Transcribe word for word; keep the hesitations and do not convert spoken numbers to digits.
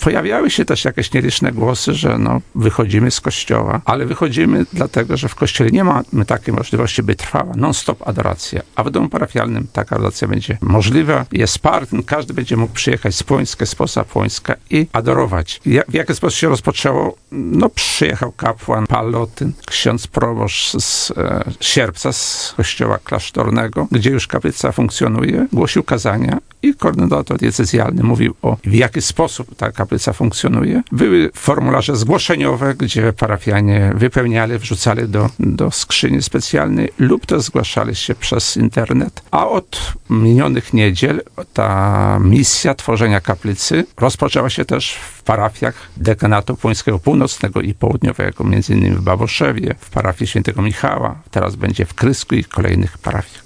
pojawiały się też jakieś nieliczne głosy, że no, wychodzimy z kościoła, ale wychodzimy dlatego, że w kościele nie mamy takiej możliwości, by trwała non-stop adoracja, a w domu parafialnym taka adoracja będzie możliwa, jest partner, każdy będzie mógł przyjechać z Płońska, z Posa Płońska i adorować. Ja, w jaki sposób się rozpoczęło? No przyjechał kapłan Palotyn, ksiądz proboszcz z e, Sierpca, z kościoła klasztornego, gdzie już kaplica funkcjonuje, głosił kazania i koordynator diecezjalny mówił o w jaki sposób ta kaplica funkcjonuje. Były formularze zgłoszeniowe, gdzie parafianie wypełniali, wrzucali do, do skrzyni specjalnej lub też zgłaszali się przez internet. A od minionych niedziel ta misja tworzenia kaplicy rozpoczęła się też w parafiach dekanatu Płońskiego Północnego i Południowego, między innymi w Baboszewie, w parafii świętego Michała, teraz będzie w Krysku i kolejnych parafiach.